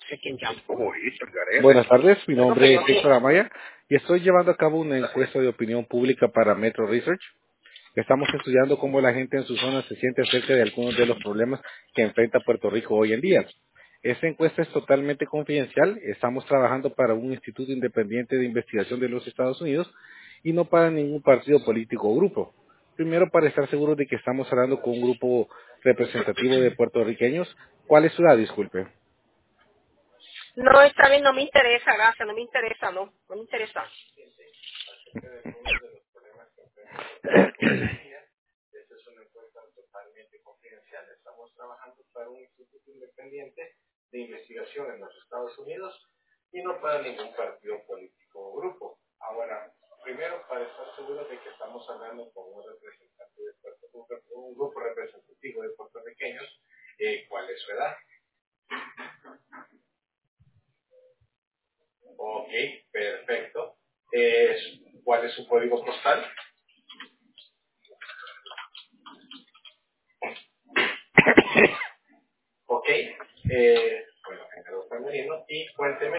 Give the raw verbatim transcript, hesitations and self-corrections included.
Buenas tardes, mi nombre es Héctor Amaya y estoy llevando a cabo una encuesta de opinión pública para Metro Research. Estamos estudiando cómo la gente en su zona se siente acerca de algunos de los problemas que enfrenta Puerto Rico hoy en día. Esta encuesta es totalmente confidencial. Estamos trabajando para un instituto independiente de investigación de los Estados Unidos y no para ningún partido político o grupo. Primero, para estar seguros de que estamos hablando con un grupo representativo de puertorriqueños. ¿Cuál es su edad? Disculpe. No, está bien, no me interesa, gracias, no me interesa, no, no me interesa. Estamos trabajando para un instituto independiente de investigación en los Estados Unidos y no para ningún partido político o grupo. Ahora, primero, para estar seguros de que estamos hablando con un representante de Puerto Rico, un grupo representativo de puertorriqueños, eh, ¿cuál es su edad? Ok, perfecto. Eh, ¿Cuál es su código postal? Ok, eh, bueno, Ricardo San Marino, y cuénteme